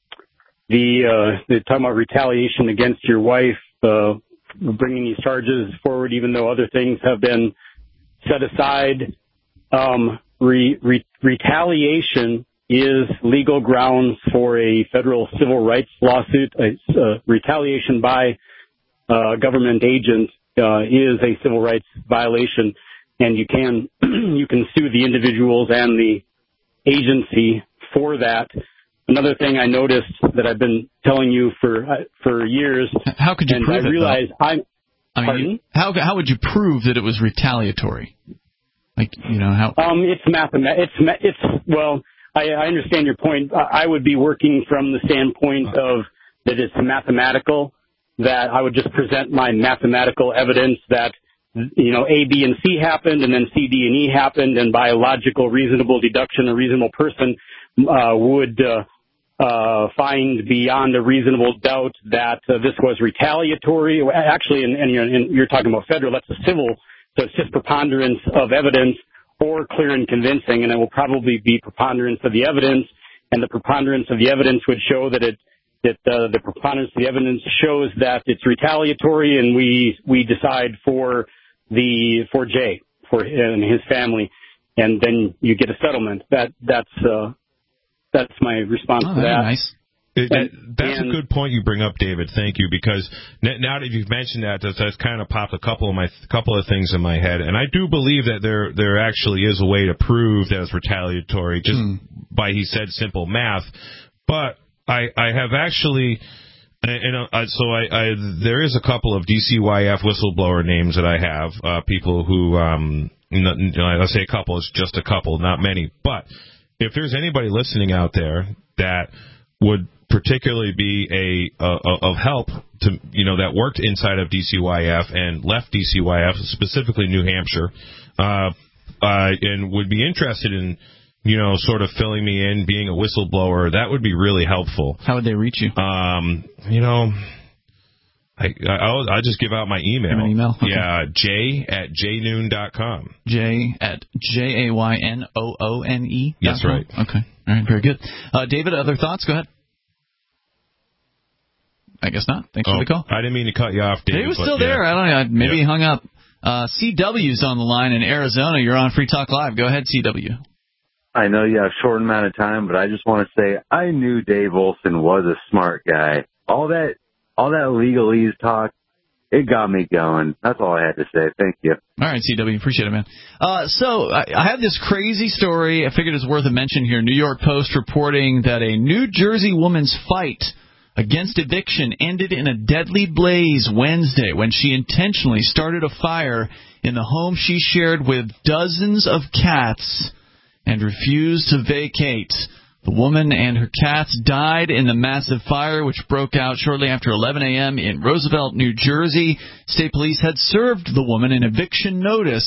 the uh, they're talking about retaliation against your wife, uh, bringing these charges forward, even though other things have been set aside. Um, re, re, retaliation is legal grounds for a federal civil rights lawsuit. Uh, uh, retaliation by a government agent uh, is a civil rights violation, and you can you can sue the individuals and the agency for that. Another thing I noticed that I've been telling you for uh, for years. How could you and prove I it? realize Though? I'm. I mean, pardon? how how would you prove that it was retaliatory? Like, you know, how? Um, it's mathemat. It's it's well. I, I understand your point. I would be working from the standpoint of that it's mathematical. That I would just present my mathematical evidence that you know A, B, and C happened, and then C, D, and E happened, and by a logical, reasonable deduction, a reasonable person uh, would uh, uh, find beyond a reasonable doubt that uh, this was retaliatory. Actually, and, and, you're, and you're talking about federal. That's a civil. So it's just preponderance of evidence or clear and convincing, and it will probably be preponderance of the evidence, and the preponderance of the evidence would show that it that uh, the preponderance of the evidence shows that it's retaliatory, and we we decide for the for Jay for and his family, and then you get a settlement. That that's uh, that's my response oh, to that. Nice. It, that, that's and, a good point you bring up, David. Thank you, because now that you've mentioned that, that's, that's kind of popped a couple of my couple of things in my head, and I do believe that there there actually is a way to prove that it's retaliatory just hmm. by he said simple math. But I I have actually, and, and uh, so I, I there is a couple of D C Y F whistleblower names that I have, uh, people who um you know, I say a couple, it's just a couple, not many. But if there's anybody listening out there that would particularly be a, a, a of help to you know that worked inside of D C Y F and left D C Y F, specifically New Hampshire, uh, uh, and would be interested in you know sort of filling me in, being a whistleblower, that would be really helpful. How would they reach you? Um, you know, I I'll, I'll just give out my email. An email? Okay. Yeah, J at jaynoon dot com. J at J A Y N O O N E. That's right. Okay. All right. Very good. Uh, David, other thoughts? Go ahead. I guess not. Thanks oh, for the call. I didn't mean to cut you off, David. He was but, still yeah. there. I don't know. Maybe yeah. he hung up. Uh, C W's on the line in Arizona. You're on Free Talk Live. Go ahead, C W. I know you have a short amount of time, but I just want to say I knew Dave Olson was a smart guy. All that, all that legalese talk, it got me going. That's all I had to say. Thank you. All right, C W. Appreciate it, man. Uh, so I, I have this crazy story. I figured it's worth a mention here. New York Post reporting that a New Jersey woman's fight against eviction ended in a deadly blaze Wednesday when she intentionally started a fire in the home she shared with dozens of cats and refused to vacate. The woman and her cats died in the massive fire, which broke out shortly after eleven a.m. in Roosevelt, New Jersey. State police had served the woman an eviction notice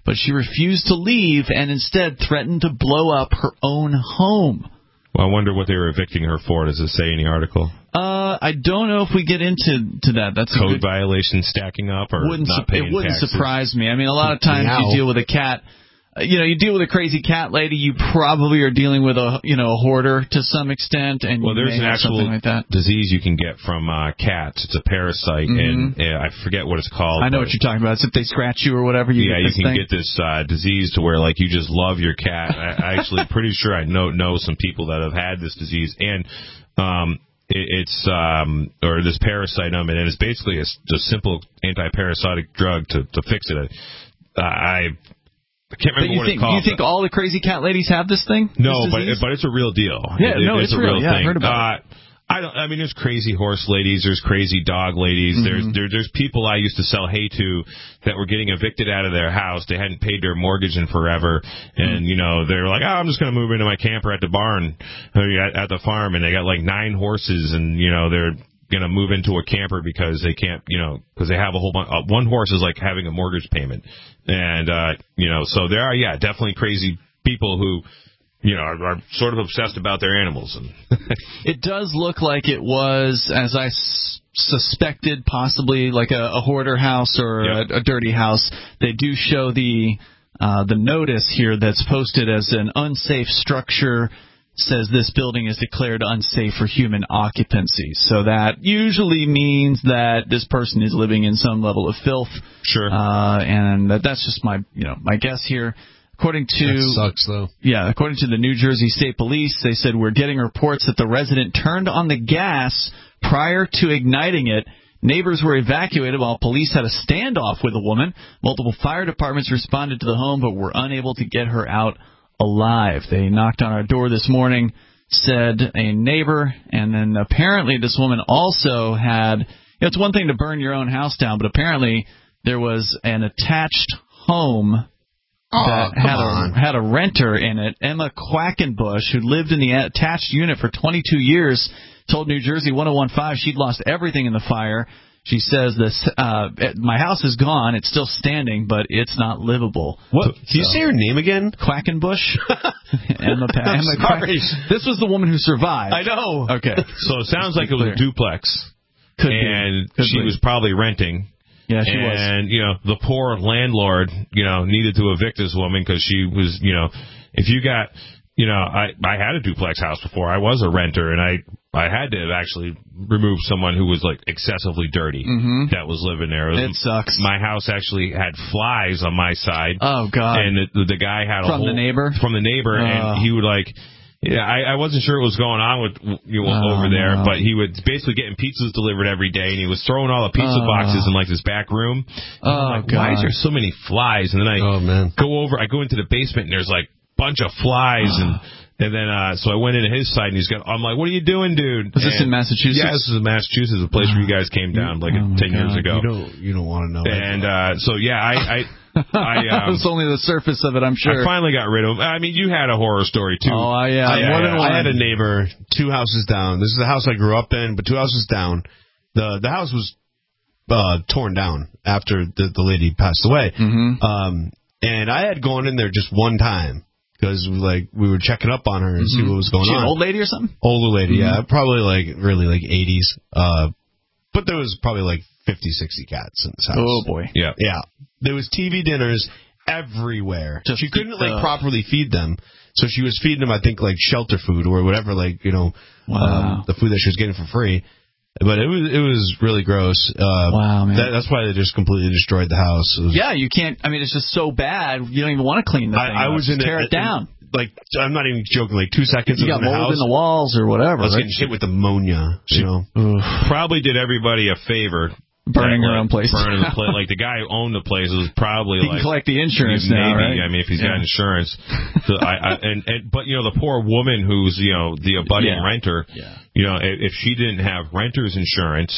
but she refused to leave and instead threatened to blow up her own home. Well, I wonder what they were evicting her for. Does it say in the article? Uh, I don't know if we get into to that. That's code a good, violation stacking up, or wouldn't not su- paying It wouldn't taxes? surprise me. I mean, a lot of times Meow. you deal with a cat. You know, you deal with a crazy cat lady, you probably are dealing with a you know a hoarder to some extent, and Well, you there's may an have actual something like that. disease you can get from uh, cats. It's a parasite, Mhm. and uh, I forget what it's called. I know but- what you're talking about. It's if they scratch you or whatever, you yeah, get you this can thing. get this uh, disease to where like you just love your cat. I, I actually pretty sure I know know some people that have had this disease, and um, it, it's um, or this parasite on it, and it's basically a, a simple anti-parasitic drug to to fix it. Uh, I. I can't But remember you what think it's called. you think all the crazy cat ladies have this thing? No, this but disease? but it's a real deal. Yeah, It- no, it's, it's a real. real Yeah, I've thing. heard about uh, I don't. I mean, there's crazy horse ladies. There's crazy dog ladies. Mhm. There's there, there's people I used to sell hay to that were getting evicted out of their house. They hadn't paid their mortgage in forever, and you know they're like, oh, I'm just going to move into my camper at the barn, uh, at, at the farm, and they got like nine horses, and you know they're going to move into a camper because they can't, you know, because they have a whole bunch. Uh, one horse is like having a mortgage payment, and uh, you know, so there are yeah, definitely crazy people who, you know, are, are sort of obsessed about their animals. And It does look like it was, as I s- suspected, possibly like a, a hoarder house or Yep. a, a dirty house. They do show the uh, the notice here that's posted as an unsafe structure. Says this building is declared unsafe for human occupancy. So that usually means that this person is living in some level of filth. Sure. Uh, and that, that's just my you know my guess here. According to That sucks, though. Yeah, according to the New Jersey State Police, they said we're getting reports that the resident turned on the gas prior to igniting it. Neighbors were evacuated while police had a standoff with the woman. Multiple fire departments responded to the home but were unable to get her out alive. They knocked on our door this morning, said a neighbor, and then apparently this woman also had, you know, it's one thing to burn your own house down, but apparently there was an attached home Oh, that come had on. a had a renter in it, Emma Quackenbush, who lived in the attached unit for twenty-two years, told New Jersey ten fifteen she'd lost everything in the fire. She says this, uh, my house is gone. It's still standing, but it's not livable. What? Can you say her name again? Quackenbush. Emma. Pa- I'm Emma sorry. Quack- This was the woman who survived. I know. Okay. so it sounds like it was a duplex, Could be. and Could she be. was probably renting. Yeah, she was. and, you know, the poor landlord, you know, needed to evict this woman because she was, you know, if you got, you know, I, I had a duplex house before. I was a renter, and I, I had to actually remove someone who was, like, excessively dirty Mhm. that was living there. It sucks. My house actually had flies on my side. Oh, God. And the, the guy had a From the whole, neighbor? From the neighbor, Oh. and he would, like... Yeah, I, I wasn't sure what was going on with you know, Oh, over there, no. but he was basically getting pizzas delivered every day, and he was throwing all the pizza Oh. boxes in like this back room. And I'm Oh, like, why is God. there so many flies? And then I Oh, man. go over, I go into the basement, and there's like a bunch of flies, and and then uh so I went into his side, and he's got. I'm like, what are you doing, dude? Was this And- in Massachusetts? Yeah, this is in Massachusetts, a place where you guys came down like Oh, my ten years God. ago. You don't, you don't want to know. And uh so yeah, I. I I, um, It's only the surface of it, I'm sure. I finally got rid of him. I mean, you had a horror story too. Oh, yeah. I, more than I one. had a neighbor two houses down. This is the house I grew up in, but two houses down. The the house was uh, torn down after the, the lady passed away. Mm-hmm. Um, and I had gone in there just one time because like we were checking up on her and see what was going She on. an old lady or something? Older lady, Mhm. yeah, probably like really like eighties. Uh, but there was probably like fifty, sixty cats in this house. Oh, boy. Yeah. Yeah. There was T V dinners everywhere. Just she couldn't like uh, properly feed them, so she was feeding them, I think, like shelter food or whatever, like you know, Wow. um, the food that she was getting for free. But it was it was really gross. Uh, Wow, man. That, that's why they just completely destroyed the house. It was- Yeah, you can't. I mean, it's just so bad. You don't even want to clean the thing. I, I up. was in Just tear a- it down. Like I'm not even joking. Like two seconds. You I got was in the mold house. in the walls or whatever. I was right? getting hit with ammonia. You know. Probably did everybody a favor. Burning that, your like, own place. Burning the place. Like the guy who owned the place was probably He can like collect the insurance maybe, now, right? I mean, if he's got Yeah. insurance. So I, I and, and but you know the poor woman who's you know the abutting Yeah. renter. Yeah. You know if, if she didn't have renter's insurance.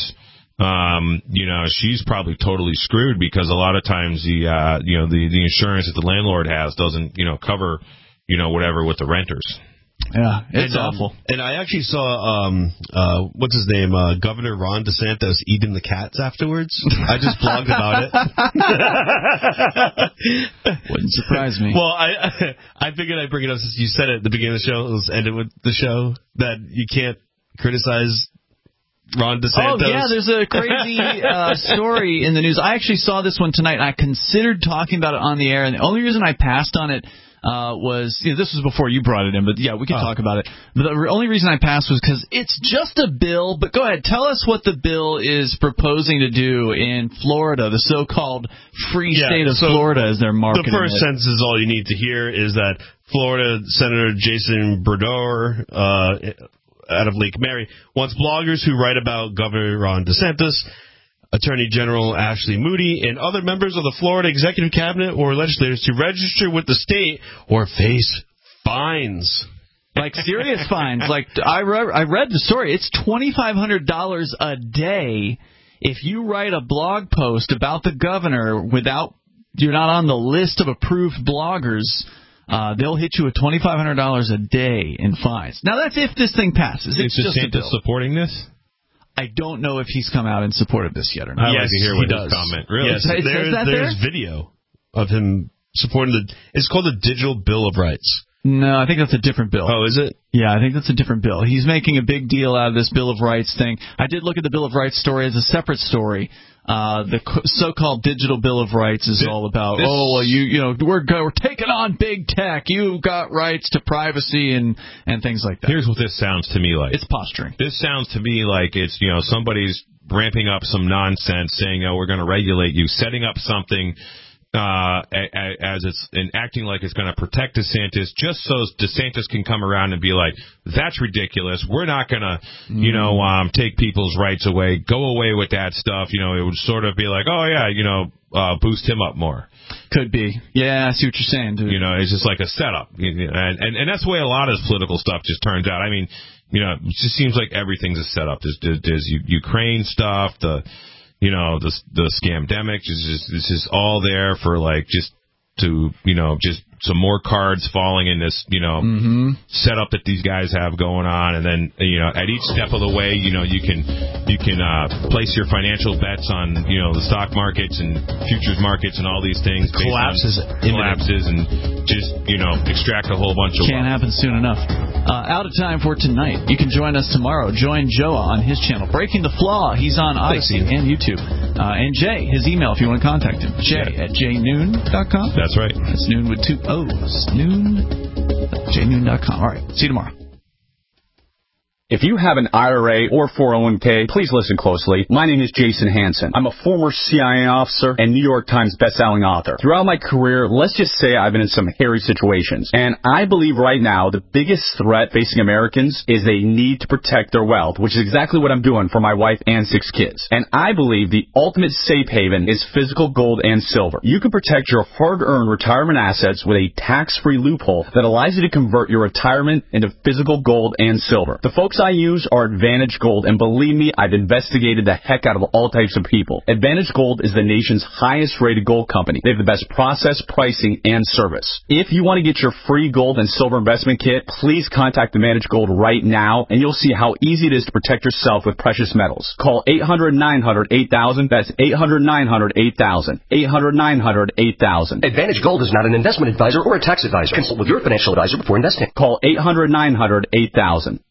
Um, you know, she's probably totally screwed because a lot of times the, uh, you know, the, the insurance that the landlord has doesn't, you know, cover, you know, whatever with the renters. Yeah, it's and, um, awful. And I actually saw, um, uh, what's his name, uh, Governor Ron DeSantis eating the cats afterwards. I just blogged about it. Wouldn't surprise me. Well, I I figured I'd bring it up since you said it at the beginning of the show. Let's end it with the show that you can't criticize Ron DeSantis. Oh, yeah, there's a crazy uh, story in the news. I actually saw this one tonight, and I considered talking about it on the air, and the only reason I passed on it uh, was, you know, this was before you brought it in, but yeah, we can oh. talk about it. But the only reason I passed was because it's just a bill, but go ahead, tell us what the bill is proposing to do in Florida, the so-called free yeah, state of so Florida, as they're marketing it. The first it. sentence is all you need to hear is that Florida Senator Jason Brador, uh, out of Lake Mary, wants bloggers who write about Governor Ron DeSantis, Attorney General Ashley Moody, and other members of the Florida Executive Cabinet or legislators to register with the state or face fines. Like serious fines. Like I, re- I read the story. It's twenty-five hundred dollars a day if you write a blog post about the governor without you're not on the list of approved bloggers. Uh, they'll hit you with twenty-five hundred dollars a day in fines. Now, that's if this thing passes. It's is just a bill. DeSantis supporting this? I don't know if he's come out in support of this yet or not. I'd yes, like to hear he what does. his comment. Really? Yes, it there, says that there's there? video of him supporting the... It's called the Digital Bill of Rights. No, I think that's a different bill. Oh, is it? Yeah, I think that's a different bill. He's making a big deal out of this Bill of Rights thing. I did look at the Bill of Rights story as a separate story. Uh, the so-called Digital Bill of Rights is this, all about, this, oh, well, you you know, we're we're taking on big tech. You got rights to privacy and, and things like that. Here's what this sounds to me like. It's posturing. This sounds to me like it's, you know, somebody's ramping up some nonsense saying, oh, we're going to regulate you, setting up something uh, as it's and acting like it's going to protect DeSantis, just so DeSantis can come around and be like, that's ridiculous. We're not going to, mm. you know, um, take people's rights away. Go away with that stuff. You know, it would sort of be like, oh, yeah, you know, uh, boost him up more. Could be. Yeah, I see what you're saying, dude. You know, it's just like a setup. And, and, and that's the way a lot of this political stuff just turns out. I mean, you know, it just seems like everything's a setup. There's, there's Ukraine stuff, the... You know, the the scamdemic is just this is all there for like just to you know just some more cards falling in this you know mm-hmm. setup that these guys have going on, and then you know at each step of the way you know you can you can uh, place your financial bets on you know the stock markets and futures markets and all these things collapses collapses and just you know extract a whole bunch of can't wealth. happen soon enough. Uh, out of time for tonight. You can join us tomorrow. Join Joe on his channel, Breaking the Flaw. He's on Odyssey and YouTube. Uh, and Jay, his email if you want to contact him. Jay yeah. at j noon dot com. That's right. That's noon with two O's. Noon. j noon dot com. All right. See you tomorrow. If you have an I R A or four oh one k, please listen closely. My name is Jason Hansen. I'm a former C I A officer and New York Times bestselling author. Throughout my career, let's just say I've been in some hairy situations. And I believe right now the biggest threat facing Americans is they need to protect their wealth, which is exactly what I'm doing for my wife and six kids. And I believe the ultimate safe haven is physical gold and silver. You can protect your hard-earned retirement assets with a tax-free loophole that allows you to convert your retirement into physical gold and silver. The folks I use are Advantage Gold, and believe me, I've investigated the heck out of all types of people. Advantage Gold is the nation's highest rated gold company. They have the best process, pricing, and service. If you want to get your free gold and silver investment kit, please contact Advantage Gold right now, and you'll see how easy it is to protect yourself with precious metals. Call eight hundred nine hundred eight thousand. That's eight hundred nine hundred eight thousand. eight hundred nine hundred eight thousand. Advantage Gold is not an investment advisor or a tax advisor. Consult with your financial advisor before investing. Call eight hundred nine hundred eight thousand.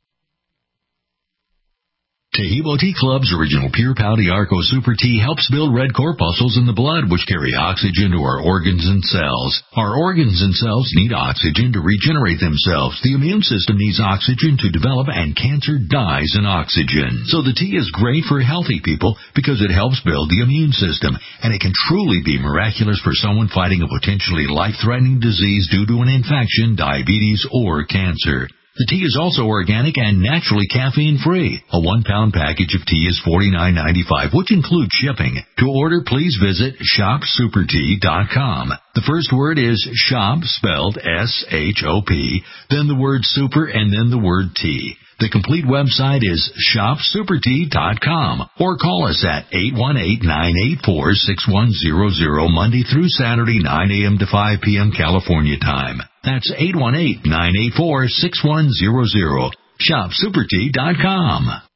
Taheebo Tea Club's original Pure Pouty Arco Super Tea helps build red corpuscles in the blood, which carry oxygen to our organs and cells. Our organs and cells need oxygen to regenerate themselves. The immune system needs oxygen to develop, and cancer dies in oxygen. So the tea is great for healthy people because it helps build the immune system, and it can truly be miraculous for someone fighting a potentially life-threatening disease due to an infection, diabetes, or cancer. The tea is also organic and naturally caffeine-free. A one-pound package of tea is forty-nine ninety-five, which includes shipping. To order, please visit shop super tea dot com. The first word is shop, spelled S H O P, then the word super, and then the word tea. The complete website is shop super tea dot com or call us at eight one eight, nine eight four, six one zero zero Monday through Saturday, nine a.m. to five p.m. California time. That's eight one eight, nine eight four, six one zero zero. shop super tea dot com.